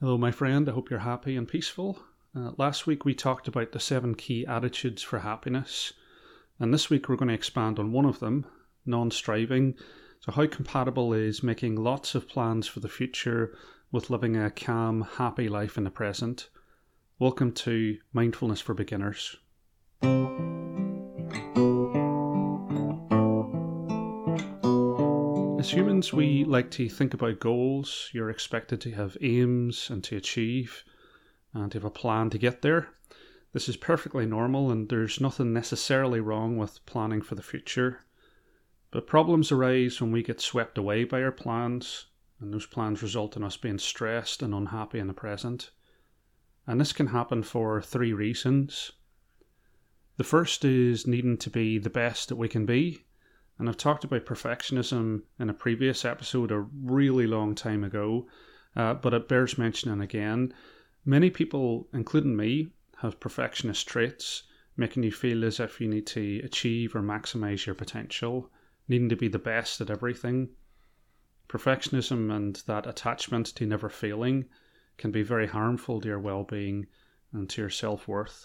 Hello, my friend. I hope you're happy and peaceful. Last week we talked about the 7 key attitudes for happiness, and this week we're going to expand on one of them, non-striving. So how compatible is making lots of plans for the future with living a calm, happy life in the present? Welcome to Mindfulness for Beginners. As humans, we like to think about goals. You're expected to have aims and to achieve and to have a plan to get there. This is perfectly normal, and there's nothing necessarily wrong with planning for the future. But problems arise when we get swept away by our plans, and those plans result in us being stressed and unhappy in the present. And this can happen for 3 reasons. The first is needing to be the best that we can be. And I've talked about perfectionism in a previous episode a really long time ago, but it bears mentioning again. Many people, including me, have perfectionist traits, making you feel as if you need to achieve or maximize your potential, needing to be the best at everything. Perfectionism and that attachment to never failing can be very harmful to your well-being and to your self-worth.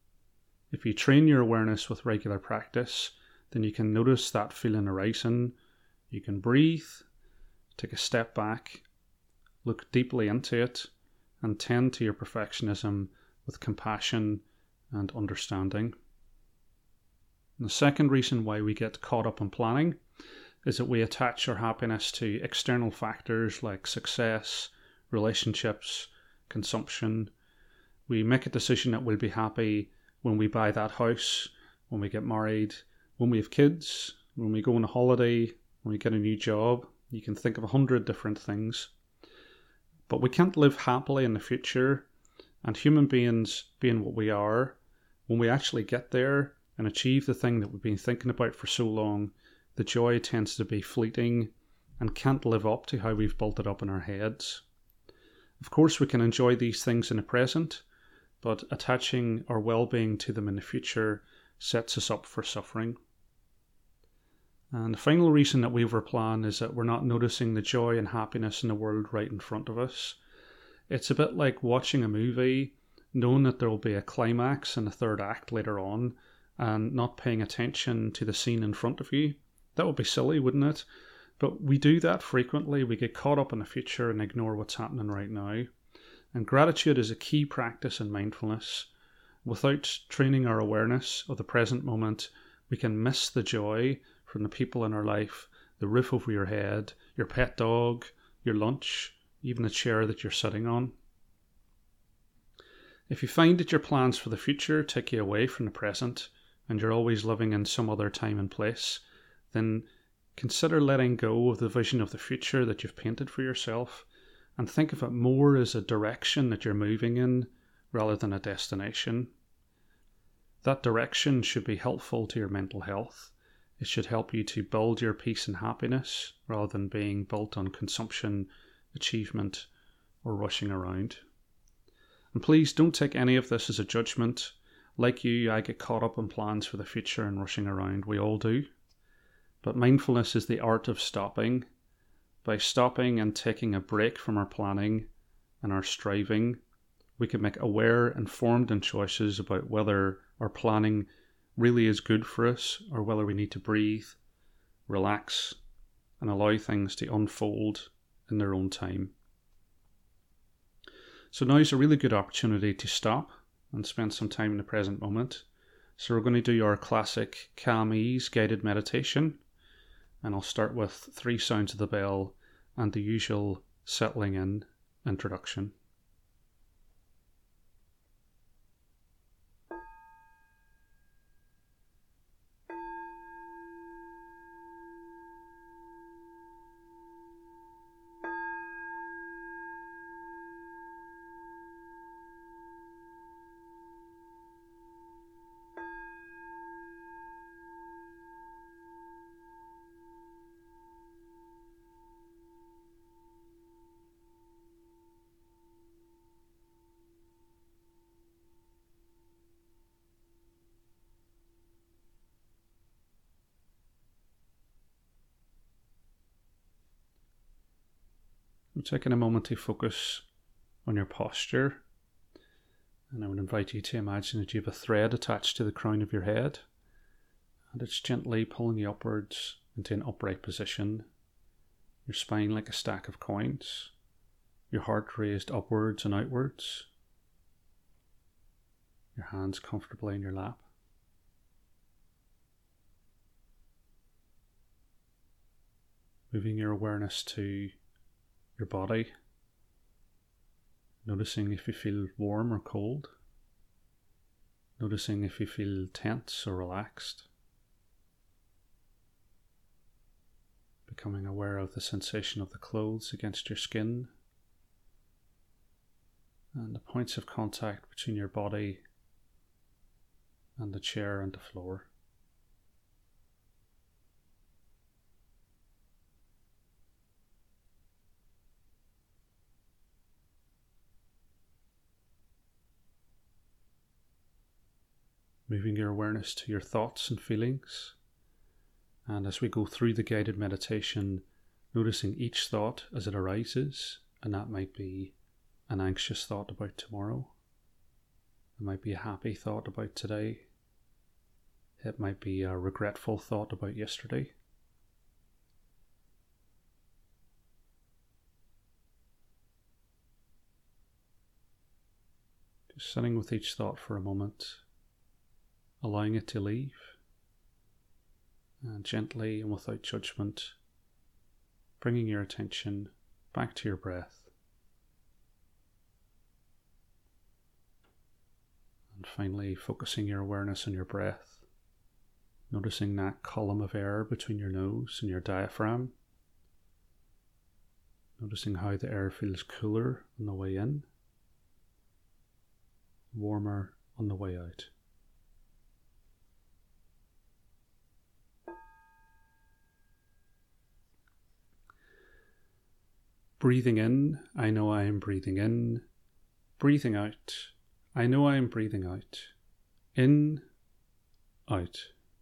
If you train your awareness with regular practice, then you can notice that feeling arising. You can breathe, take a step back, look deeply into it, and tend to your perfectionism with compassion and understanding. And the second reason why we get caught up in planning is that we attach our happiness to external factors like success, relationships, consumption. We make a decision that we'll be happy when we buy that house, when we get married, when we have kids, when we go on a holiday, when we get a new job. You can think of 100 different things. But we can't live happily in the future, and human beings being what we are, when we actually get there and achieve the thing that we've been thinking about for so long, the joy tends to be fleeting and can't live up to how we've built it up in our heads. Of course, we can enjoy these things in the present, but attaching our well-being to them in the future sets us up for suffering. And the final reason that we overplan is that we're not noticing the joy and happiness in the world right in front of us. It's a bit like watching a movie, knowing that there will be a climax and a third act later on, and not paying attention to the scene in front of you. That would be silly, wouldn't it? But we do that frequently. We get caught up in the future and ignore what's happening right now. And gratitude is a key practice in mindfulness. Without training our awareness of the present moment, we can miss the joy from the people in our life, the roof over your head, your pet dog, your lunch, even the chair that you're sitting on. If you find that your plans for the future take you away from the present and you're always living in some other time and place, then consider letting go of the vision of the future that you've painted for yourself and think of it more as a direction that you're moving in rather than a destination. That direction should be helpful to your mental health. It should help you to build your peace and happiness rather than being built on consumption, achievement, or rushing around. And please don't take any of this as a judgment. Like you, I get caught up in plans for the future and rushing around. We all do. But mindfulness is the art of stopping. By stopping and taking a break from our planning and our striving, we can make aware, informed choices about whether our planning really is good for us or whether we need to breathe, relax, and allow things to unfold in their own time. So now is a really good opportunity to stop and spend some time in the present moment. So we're going to do our classic Calm Ease guided meditation, and I'll start with 3 sounds of the bell and the usual settling in introduction. I'm taking a moment to focus on your posture. And I would invite you to imagine that you have a thread attached to the crown of your head, and it's gently pulling you upwards into an upright position, your spine like a stack of coins, your heart raised upwards and outwards, your hands comfortably in your lap. Moving your awareness to your body, noticing if you feel warm or cold, noticing if you feel tense or relaxed, becoming aware of the sensation of the clothes against your skin and the points of contact between your body and the chair and the floor. Moving your awareness to your thoughts and feelings. And as we go through the guided meditation, noticing each thought as it arises, and that might be an anxious thought about tomorrow. It might be a happy thought about today. It might be a regretful thought about yesterday. Just sitting with each thought for a moment, allowing it to leave, and gently and without judgment, bringing your attention back to your breath. And finally, focusing your awareness on your breath, noticing that column of air between your nose and your diaphragm, noticing how the air feels cooler on the way in, warmer on the way out. Breathing in, I know I am breathing in. Breathing out, I know I am breathing out. In, out.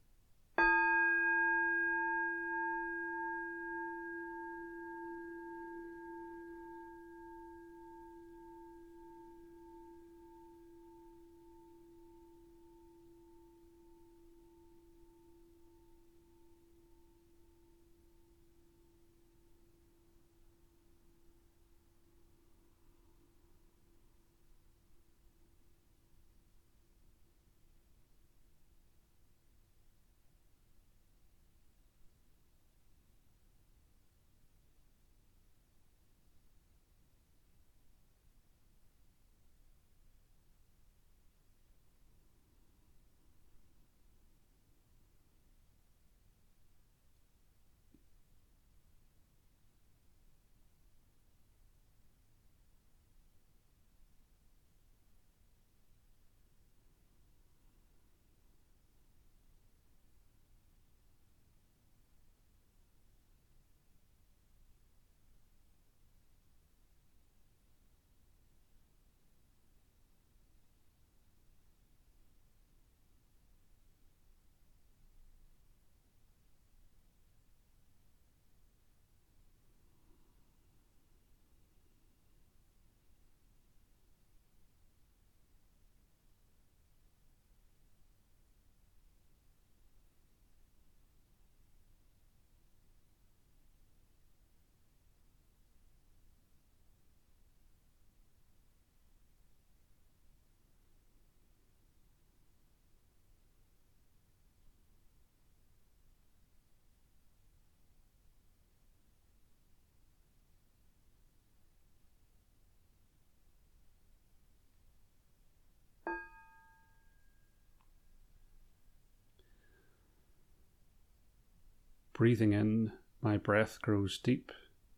Breathing in, my breath grows deep.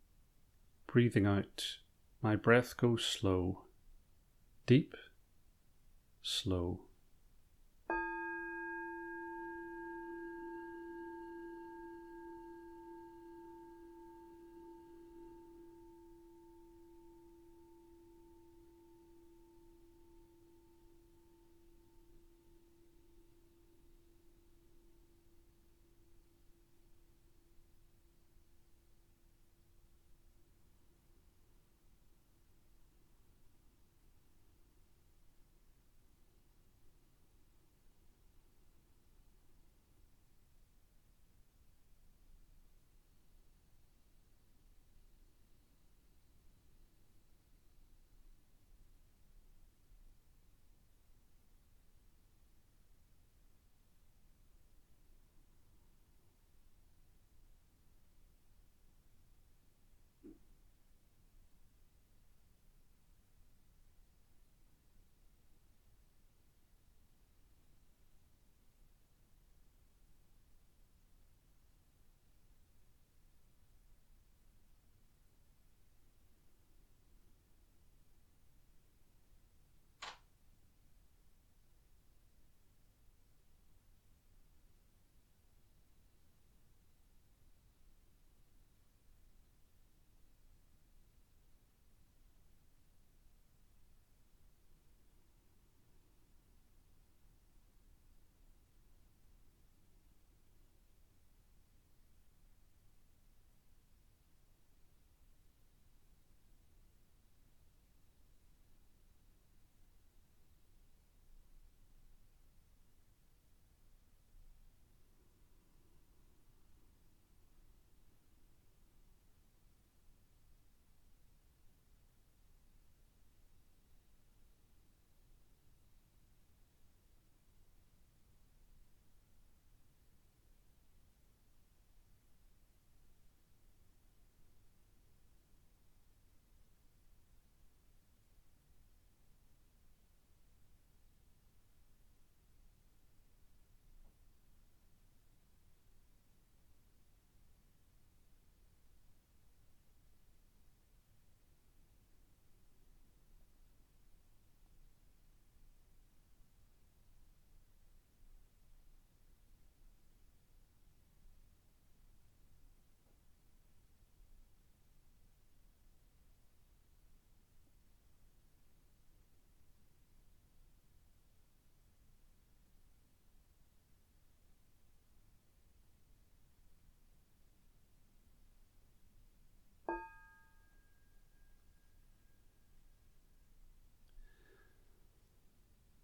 Breathing out, my breath goes slow. Deep, slow.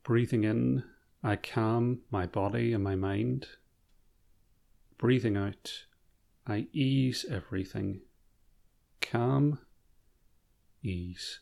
Breathing in, I calm my body and my mind. Breathing out, I ease everything. Calm, ease.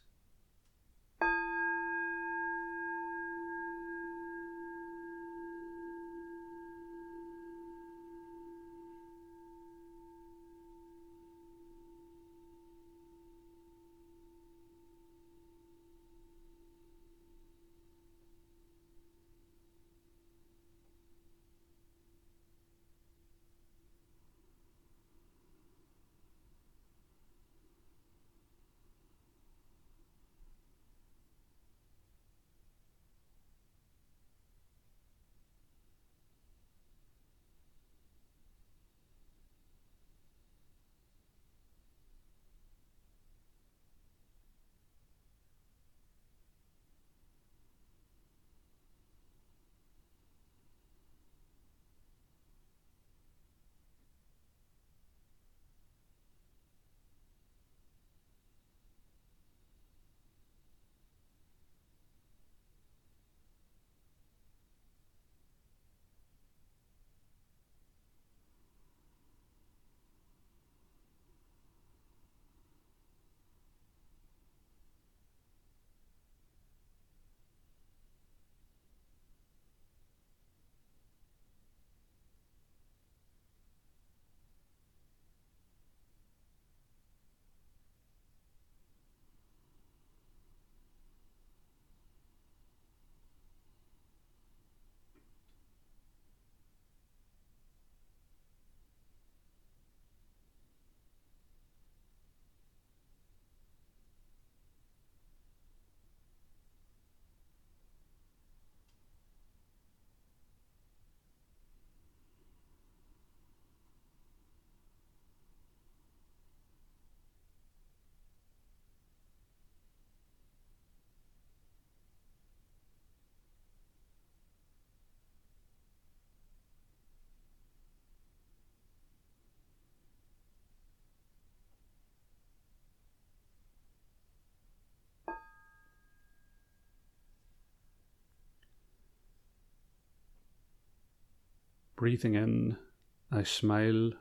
Breathing in, I smile.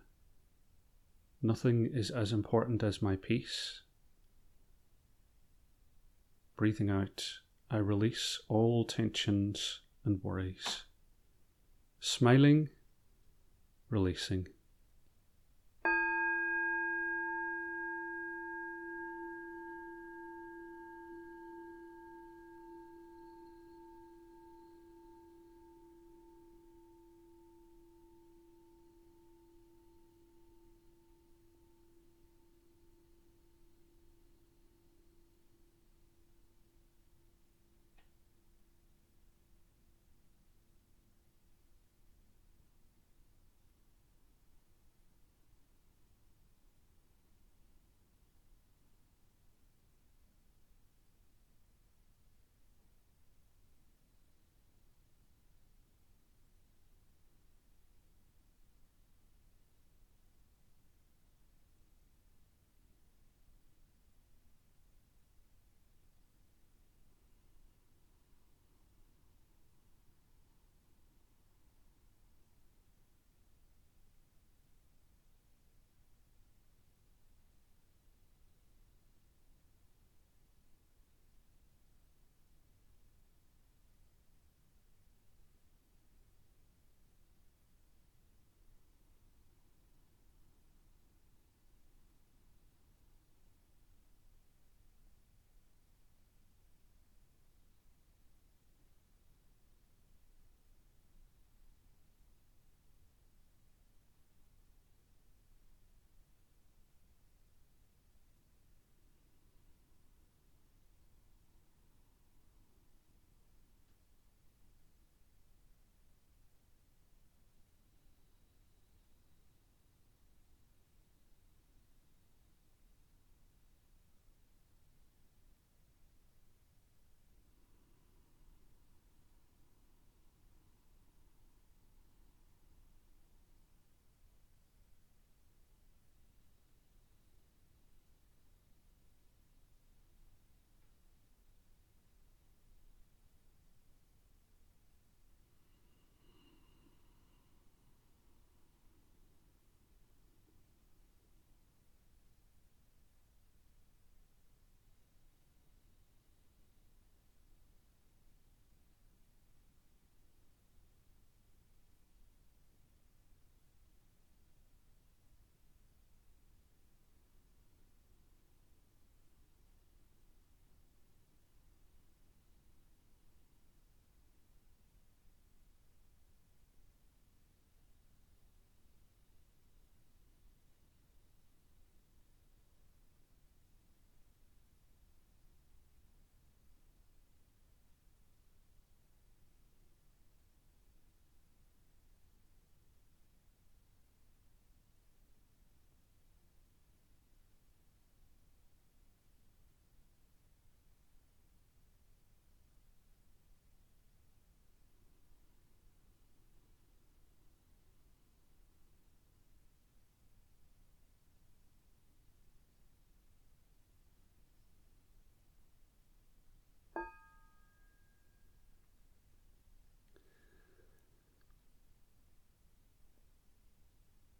Nothing is as important as my peace. Breathing out, I release all tensions and worries. Smiling, releasing.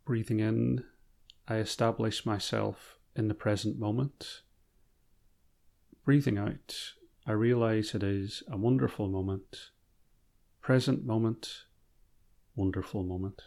Breathing in, I establish myself in the present moment. Breathing out, I realize it is a wonderful moment. Present moment, wonderful moment.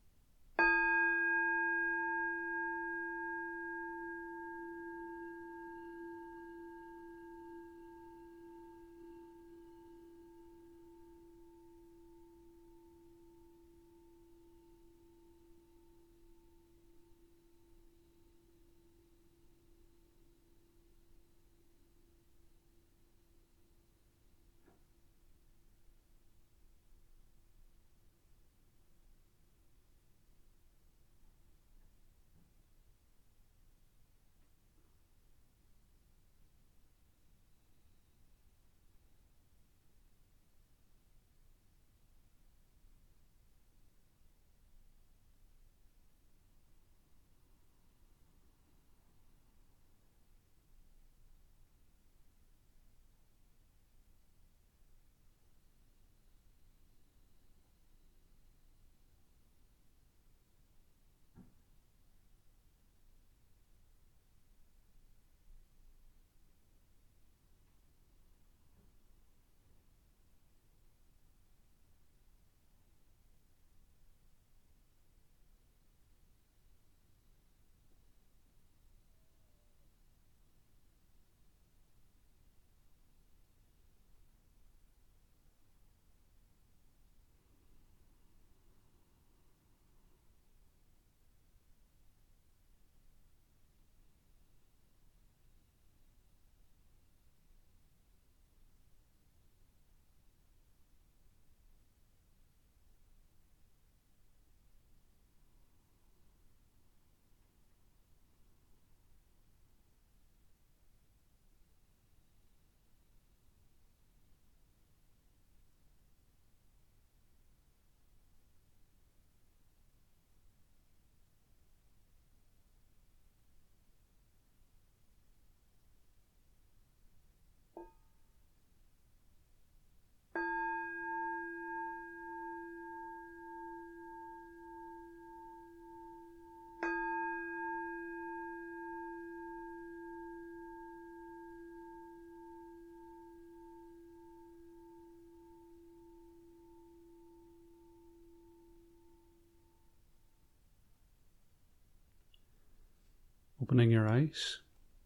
Opening your eyes,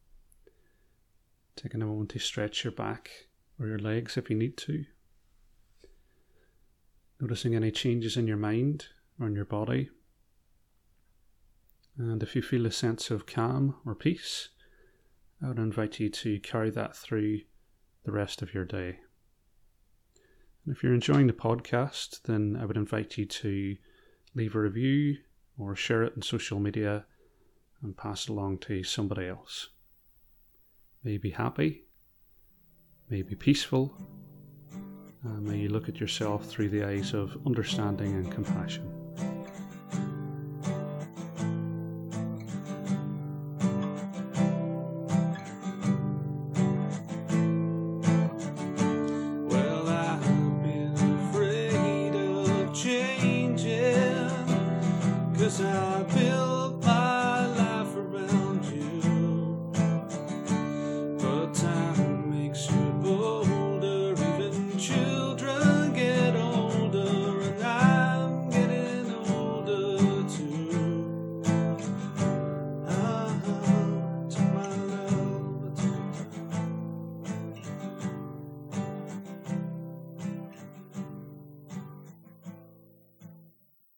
taking a moment to stretch your back or your legs if you need to. Noticing any changes in your mind or in your body. And if you feel a sense of calm or peace, I would invite you to carry that through the rest of your day. And if you're enjoying the podcast, then I would invite you to leave a review or share it on social media and pass it along to somebody else. May you be happy, may you be peaceful, and may you look at yourself through the eyes of understanding and compassion.